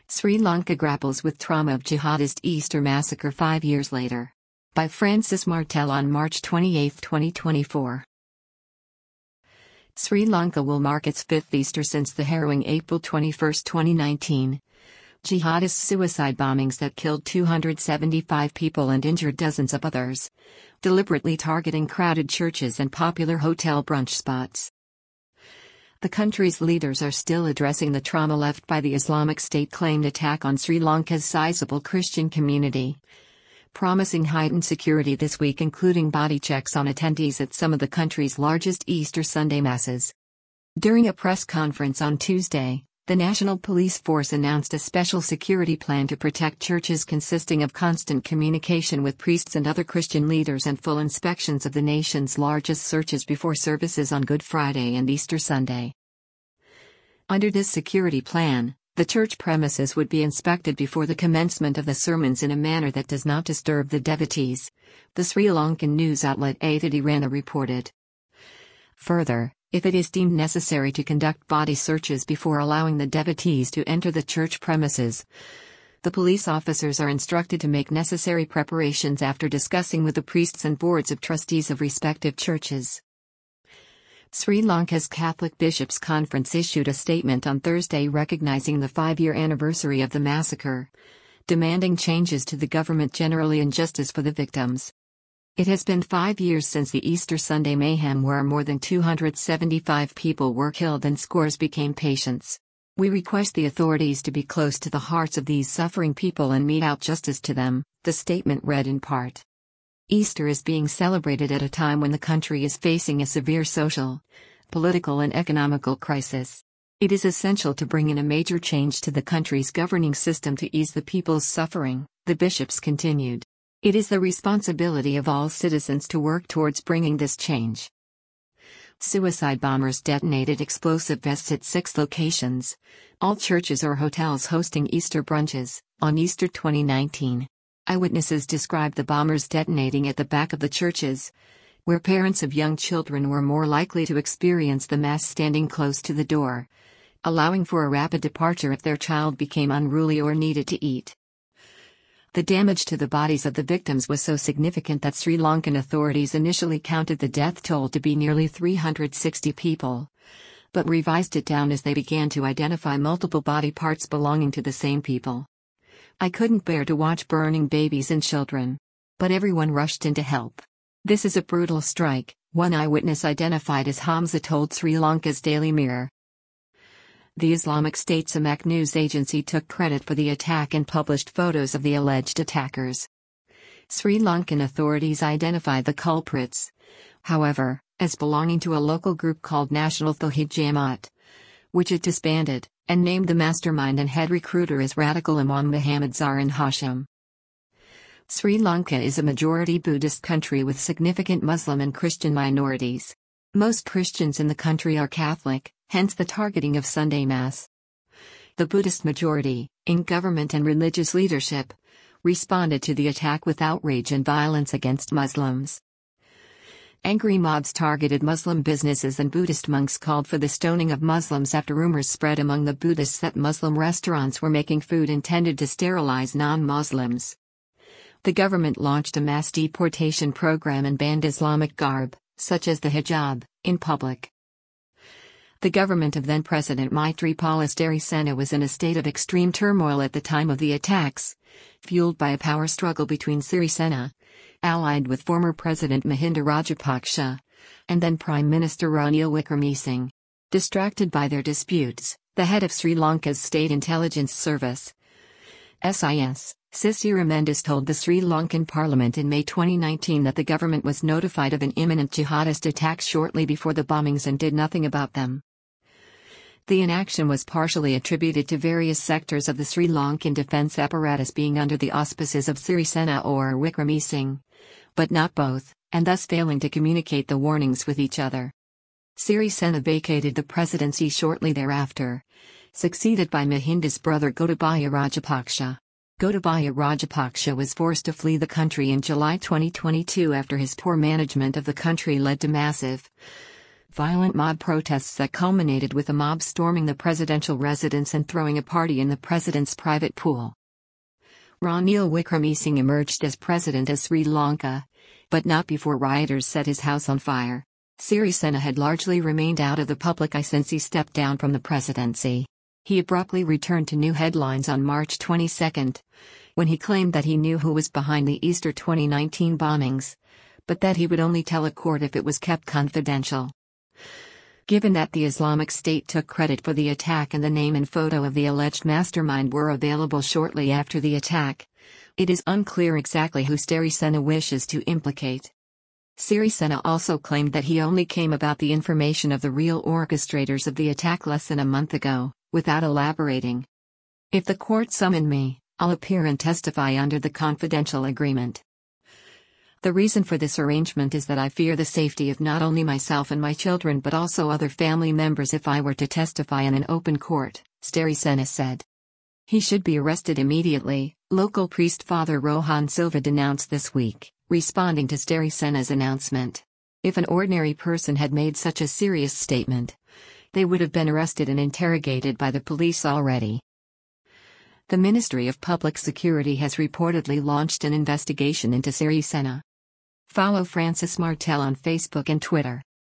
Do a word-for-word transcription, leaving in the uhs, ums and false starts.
Sri Lanka grapples with trauma of jihadist Easter massacre five years later. By Francis Martel on March twenty-eighth, twenty twenty-four. Sri Lanka will mark its fifth Easter since the harrowing April twenty-first, twenty nineteen. Jihadist suicide bombings that killed two hundred seventy-five people and injured dozens of others, deliberately targeting crowded churches and popular hotel brunch spots. The country's leaders are still addressing the trauma left by the Islamic State-claimed attack on Sri Lanka's sizable Christian community, promising heightened security this week, including body checks on attendees at some of the country's largest Easter Sunday masses. During a press conference on Tuesday, the National Police Force announced a special security plan to protect churches, consisting of constant communication with priests and other Christian leaders and full inspections of the nation's largest churches before services on Good Friday and Easter Sunday. Under this security plan, the church premises would be inspected before the commencement of the sermons in a manner that does not disturb the devotees, the Sri Lankan news outlet Athidirana reported. Further, if it is deemed necessary to conduct body searches before allowing the devotees to enter the church premises, the police officers are instructed to make necessary preparations after discussing with the priests and boards of trustees of respective churches. Sri Lanka's Catholic Bishops' Conference issued a statement on Thursday recognizing the five-year anniversary of the massacre, demanding changes to the government generally and justice for the victims. It has been five years since the Easter Sunday mayhem, where more than two hundred seventy-five people were killed and scores became patients. We request the authorities to be close to the hearts of these suffering people and mete out justice to them, the statement read in part. Easter is being celebrated at a time when the country is facing a severe social, political and economical crisis. It is essential to bring in a major change to the country's governing system to ease the people's suffering, the bishops continued. It is the responsibility of all citizens to work towards bringing this change. Suicide bombers detonated explosive vests at six locations, all churches or hotels hosting Easter brunches, on Easter twenty nineteen. Eyewitnesses described the bombers detonating at the back of the churches, where parents of young children were more likely to experience the mass standing close to the door, allowing for a rapid departure if their child became unruly or needed to eat. The damage to the bodies of the victims was so significant that Sri Lankan authorities initially counted the death toll to be nearly three hundred sixty people, but revised it down as they began to identify multiple body parts belonging to the same people. I couldn't bear to watch burning babies and children. But everyone rushed in to help. This is a brutal strike, one eyewitness identified as Hamza told Sri Lanka's Daily Mirror. The Islamic State Samak news agency took credit for the attack and published photos of the alleged attackers. Sri Lankan authorities identified the culprits, however, as belonging to a local group called National Tawheed Jamaat, which it disbanded, and named the mastermind and head recruiter as radical Imam Muhammad Zarin Hashim. Sri Lanka is a majority Buddhist country with significant Muslim and Christian minorities. Most Christians in the country are Catholic, hence the targeting of Sunday Mass. The Buddhist majority, in government and religious leadership, responded to the attack with outrage and violence against Muslims. Angry mobs targeted Muslim businesses and Buddhist monks called for the stoning of Muslims after rumors spread among the Buddhists that Muslim restaurants were making food intended to sterilize non-Muslims. The government launched a mass deportation program and banned Islamic garb, such as the hijab, in public. The government of then-President Maithripala Sirisena was in a state of extreme turmoil at the time of the attacks, fueled by a power struggle between Sirisena, allied with former President Mahinda Rajapaksa, and then Prime Minister Ranil Wickremesinghe. Distracted by their disputes, the head of Sri Lanka's State Intelligence Service, S I S, Sisira Mendes told the Sri Lankan Parliament in May twenty nineteen that the government was notified of an imminent jihadist attack shortly before the bombings and did nothing about them. The inaction was partially attributed to various sectors of the Sri Lankan defence apparatus being under the auspices of Sirisena or Wickremesinghe, but not both, and thus failing to communicate the warnings with each other. Sirisena vacated the presidency shortly thereafter, succeeded by Mahinda's brother Gotabaya Rajapaksa. Gotabaya Rajapaksa was forced to flee the country in July twenty twenty-two after his poor management of the country led to massive Violent mob protests that culminated with a mob storming the presidential residence and throwing a party in the president's private pool. Ranil Wickremesinghe emerged as president of Sri Lanka, but not before rioters set his house on fire. Sirisena had largely remained out of the public eye since he stepped down from the presidency. He abruptly returned to new headlines on March twenty-second, when he claimed that he knew who was behind the Easter twenty nineteen bombings, but that he would only tell a court if it was kept confidential. Given that the Islamic State took credit for the attack and the name and photo of the alleged mastermind were available shortly after the attack, it is unclear exactly who Sirisena wishes to implicate. Sirisena also claimed that he only came about the information of the real orchestrators of the attack less than a month ago, without elaborating. "If the court summon me, I'll appear and testify under the confidential agreement. The reason for this arrangement is that I fear the safety of not only myself and my children but also other family members if I were to testify in an open court," Sirisena said. He should be arrested immediately, local priest Father Rohan Silva denounced this week, responding to Sirisena's announcement. If an ordinary person had made such a serious statement, they would have been arrested and interrogated by the police already. The Ministry of Public Security has reportedly launched an investigation into Sirisena. Follow Francis Martel on Facebook and Twitter.